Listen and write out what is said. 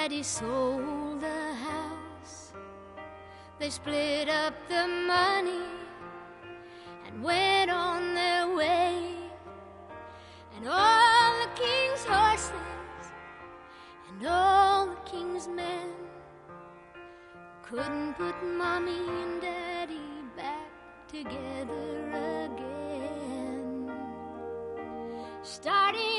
Daddy sold the house. They split up the money and went on their way. And all the king's horses and all the king's men couldn't put Mommy and Daddy back together again. Starting